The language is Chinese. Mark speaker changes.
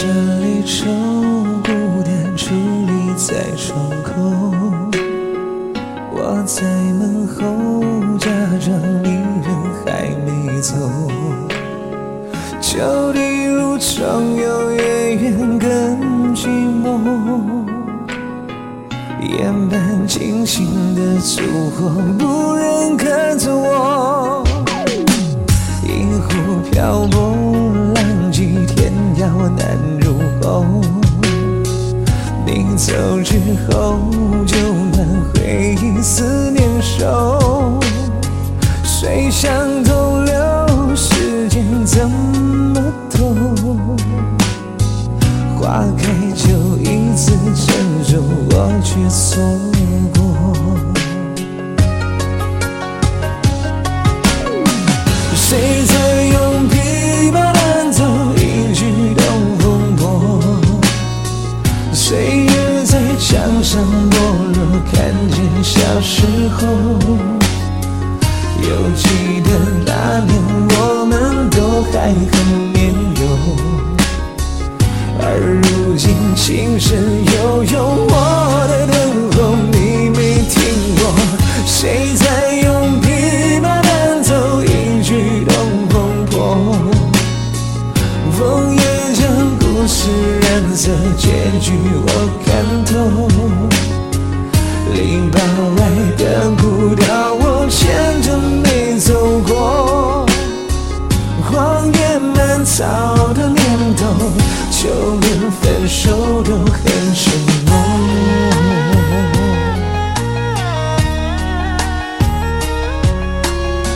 Speaker 1: 声离愁，孤单伫立在窗口。我在门后假装你人还没走，旧地路总有月圆更寂寞，夜半惊醒的烛火，不忍看着我。银湖漂泊，浪迹天涯难入喉。你走之后，就难回忆思念手。水向东流，时间怎么躲？花开就一次珍重，我却错过。谁在用琵琶弹奏一曲东风破？岁月在墙上剥落，看见小时候。犹记得那年我们都还很年幼，而如今情深悠悠，我的等候你没听过。谁在用琵琶弹奏一曲东风破？风也将故事染色，结局我看透。篱笆外的步调，我牵着没走过。荒野蔓草的年头，就连分手都很深